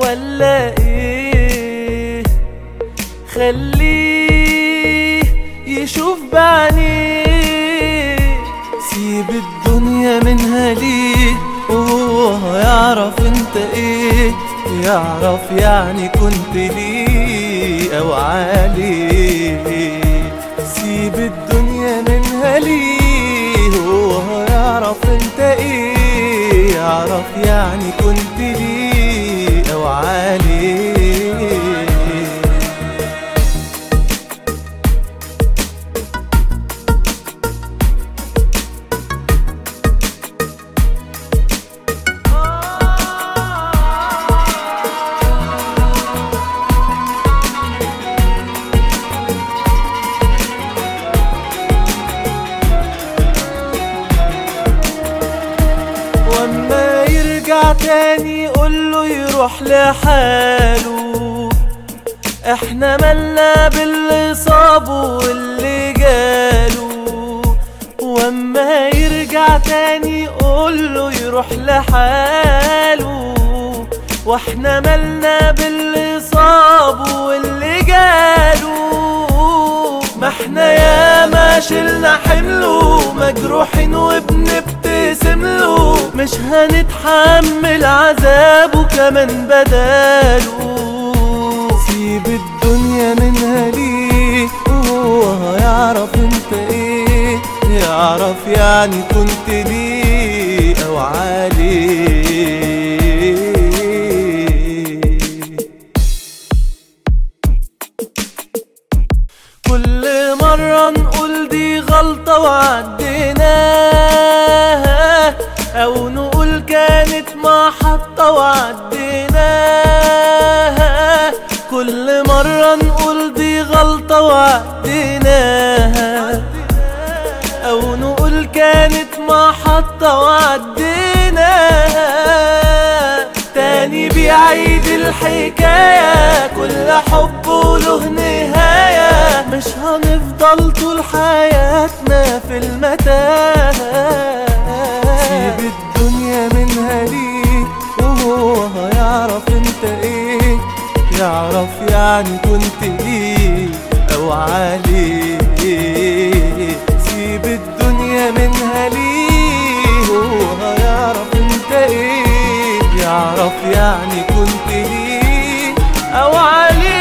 ولا ايه؟ خليه يشوف بعينيه. سيب الدنيا منها ليه وهو هيعرف انت ايه. يعرف يعني كنت ليه او عليه. سيب الدنيا منها ليه هو هيعرف انت ايه. يعرف يعني كنت ليه او عليه. واما يرجع تاني قوله يروح لحاله. احنا مالنا باللي صابه واللي جاله. واما يرجع تاني قوله يروح لحاله. واحنا مالنا باللي صابه واللي جاله. ما احنا ياما شلنا حمله مجروحين وبنبتسم له. مش هنتحمل عذابه كمان بداله. سيب الدنيا منها ليه وهو هيعرف انت ايه. يعرف يعني كنت ليه او عليه. كل مرة نقول دي غلطة وعديناها، أو نقول كانت محطة وعديناها. كل مرة نقول دي غلطة وعديناها، أو نقول كانت محطة وعديناها. تاني بيعيد الحكاية كل حب وله نهاية. مش هنفضل طول حياتنا في المتاهة. سيب الدنيا منها ليه وهو هيعرف انت ايه. يعرف يعني كنت ليه او عليه. سيب الدنيا منها ليه وهو هيعرف انت ايه. يعرف يعني كنت ليه او عليه.